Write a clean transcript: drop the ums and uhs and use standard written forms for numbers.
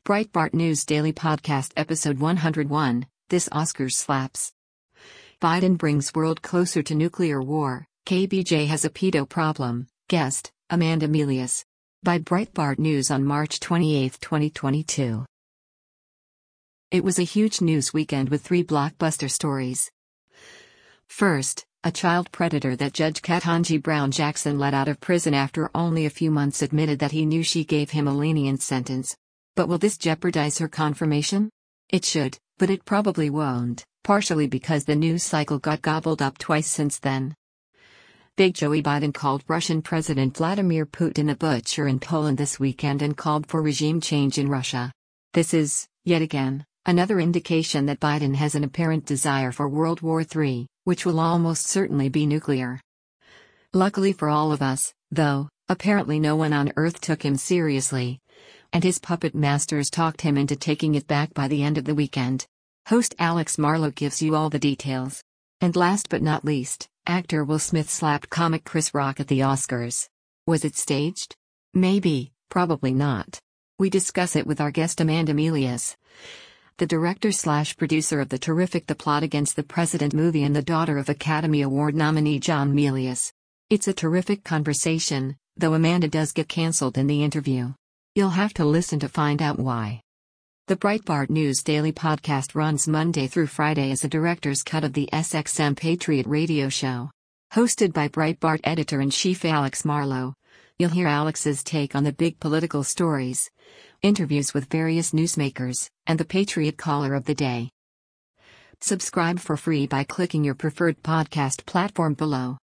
Breitbart News Daily Podcast Episode 101, This Oscars Slaps. Biden brings world closer to nuclear war, KBJ has a pedo problem, guest, Amanda Milius. By Breitbart News on March 28, 2022. It was a huge news weekend with three blockbuster stories. First, a child predator that Judge Ketanji Brown Jackson let out of prison after only a few months admitted that he knew she gave him a lenient sentence. But will this jeopardize her confirmation? It should, but it probably won't, partially because the news cycle got gobbled up twice since then. Big Joey Biden called Russian President Vladimir Putin a butcher in Poland this weekend and called for regime change in Russia. This is, yet again, another indication that Biden has an apparent desire for World War III, which will almost certainly be nuclear. Luckily for all of us, though, apparently no one on Earth took him seriously. And his puppet masters talked him into taking it back by the end of the weekend. Host Alex Marlow gives you all the details. And last but not least, actor Will Smith slapped comic Chris Rock at the Oscars. Was it staged? Maybe, probably not. We discuss it with our guest Amanda Milius, the director/producer of the terrific The Plot Against the President movie and the daughter of Academy Award nominee John Milius. It's a terrific conversation, though Amanda does get cancelled in the interview. You'll have to listen to find out why. The Breitbart News Daily Podcast runs Monday through Friday as a director's cut of the SXM Patriot radio show. Hosted by Breitbart editor-in-chief Alex Marlow, you'll hear Alex's take on the big political stories, interviews with various newsmakers, and the Patriot Caller of the Day. Subscribe for free by clicking your preferred podcast platform below.